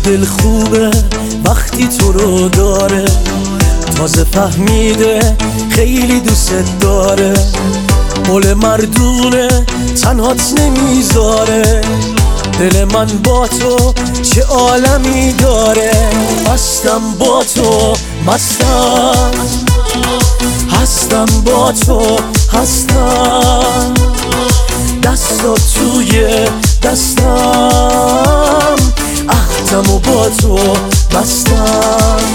دل خوبه وقتی تو رو داره، تازه فهمیده خیلی دوست داره. قول مردونه تنهات نمیذاره، دل من با تو چه عالمی داره. هستم با تو مستم، هستم با تو هستم، دستات توی دستم، عهدم و با تو بستم.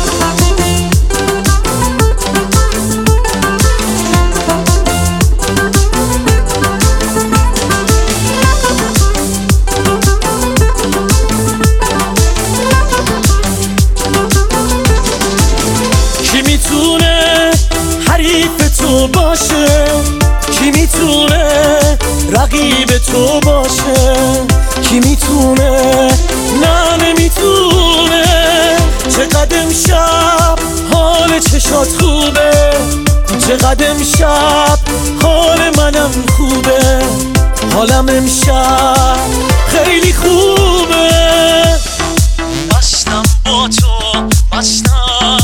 کی میتونه حریف تو باشه؟ کی میتونه رقیب تو باشه؟ کی میتونه؟ نه نمیتونه. چقدر امشب حال چشات خوبه، چقدر امشب حال منم خوبه، حالم امشب خیلی خوبه. مستم با تو مستم،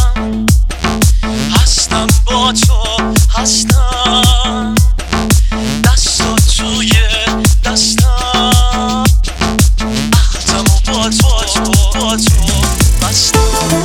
هستم با تو هستم، دستات توی دستم، عهدم و با تو بستم.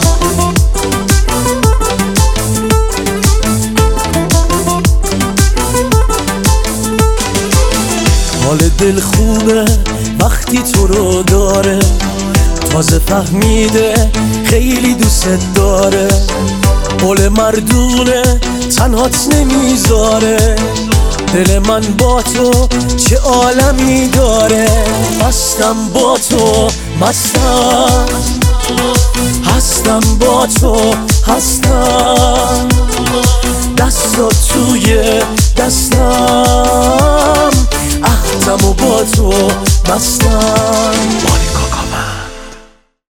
حال دل خوبه وقتی تو رو داره، تازه فهمیده خیلی دوست داره. قول مردونه تنهات نمیذاره، دل من با تو چه عالمی داره. هستم با تو مستم، هستم با تو هستم، دستات توی دستم،